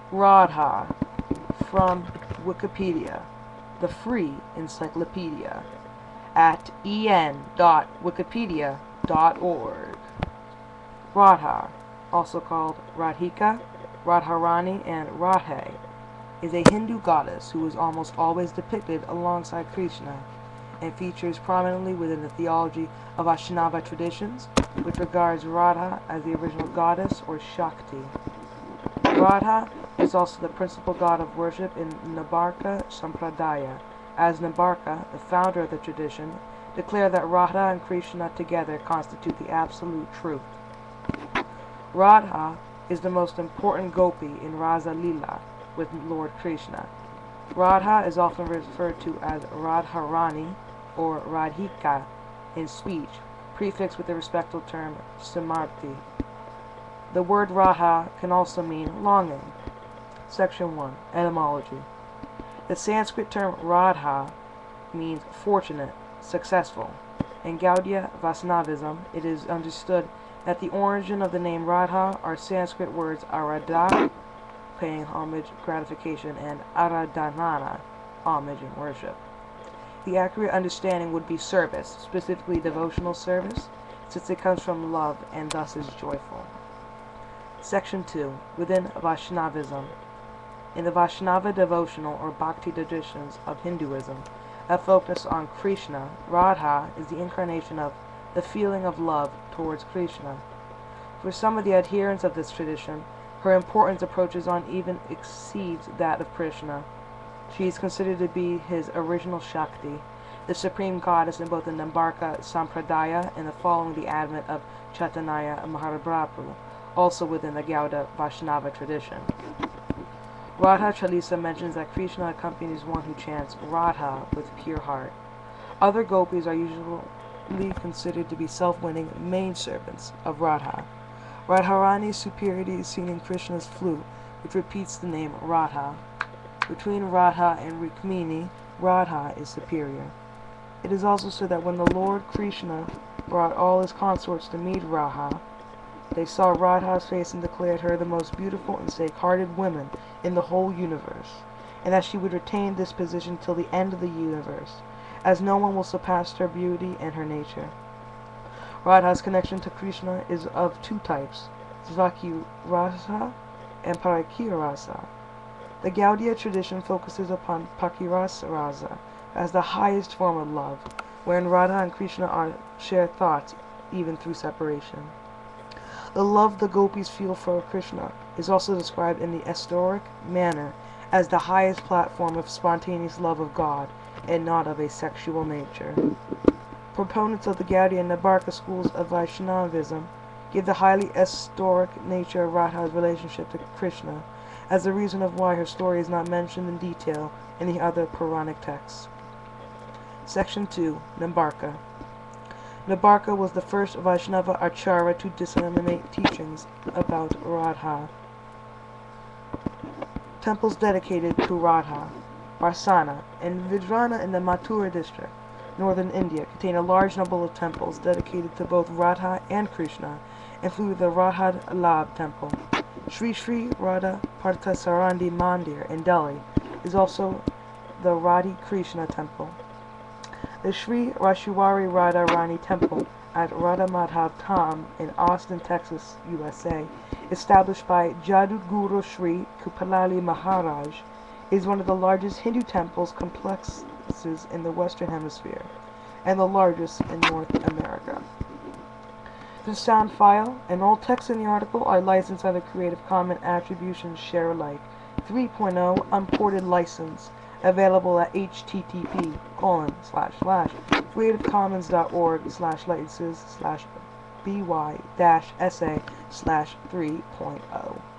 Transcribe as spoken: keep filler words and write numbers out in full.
Radha, from Wikipedia, the free encyclopedia, at en dot wikipedia dot org. Radha, also called Radhika, Radharani, and Radhe, is a Hindu goddess who is almost always depicted alongside Krishna and features prominently within the theology of Vaishnava traditions, which regards Radha as the original goddess or Shakti. Radha is also the principal god of worship in Nimbarka Sampradaya, as Nimbarka, the founder of the tradition, declared that Radha and Krishna together constitute the absolute truth. Radha is the most important gopi in Rasa Lila with Lord Krishna. Radha is often referred to as Radharani or Radhika in speech, prefixed with the respectful term Simarti. The word Radha can also mean longing. Section one. Etymology. The Sanskrit term Radha means fortunate, successful. In Gaudiya Vaisnavism, it is understood that the origin of the name Radha are Sanskrit words Arada, paying homage, gratification, and Aradhanana, homage and worship. The accurate understanding would be service, specifically devotional service, since it comes from love and thus is joyful. Section two. Within Vaishnavism. In the Vaishnava devotional or bhakti traditions of Hinduism that focus on Krishna, Radha is the incarnation of the feeling of love towards Krishna. For some of the adherents of this tradition, her importance approaches on even exceeds that of Krishna. She is considered to be his original Shakti, the supreme goddess in both the Nimbarka Sampradaya and the following the advent of Chaitanya Mahaprabhu, also within the Gaudiya Vaishnava tradition. Radha Chalisa mentions that Krishna accompanies one who chants Radha with pure heart. Other gopis are usually considered to be self-winning maidservants of Radha. Radharani's superiority is seen in Krishna's flute, which repeats the name Radha. Between Radha and Rukmini, Radha is superior. It is also said that when the Lord Krishna brought all his consorts to meet Radha, they saw Radha's face and declared her the most beautiful and sacred-hearted woman in the whole universe, and that she would retain this position till the end of the universe, as no one will surpass her beauty and her nature. Radha's connection to Krishna is of two types, Svaki Rasa and Parakya Rasa. The Gaudiya tradition focuses upon Pakirasa Rasa as the highest form of love, wherein Radha and Krishna are share thoughts even through separation. The love the gopis feel for Krishna is also described in the esoteric manner as the highest platform of spontaneous love of God and not of a sexual nature. Proponents of the Gaudiya and Nimbarka schools of Vaishnavism give the highly esoteric nature of Radha's relationship to Krishna as the reason of why her story is not mentioned in detail in the other Puranic texts. Section two. Nimbarka. Nimbarka was the first Vaishnava Acharya to disseminate teachings about Radha. Temples dedicated to Radha, Varsana, and Vijrana in the Mathura district, northern India, contain a large number of temples dedicated to both Radha and Krishna, including the Radha Labh temple. Sri Sri Radha Parthasarandi Mandir in Delhi is also the Radhi Krishna temple. The Sri Rashwari Radha Rani Temple at Radha Madhav Tham in Austin, Texas, U S A, established by Jaduguru Sri Kupalali Maharaj, is one of the largest Hindu temples complexes in the Western Hemisphere, and the largest in North America. The sound file and all text in the article are licensed under Creative Commons Attribution Share Alike three point oh unported license, available at http colon slash slash creativecommons.org slash licenses slash by dash sa slash 3.0.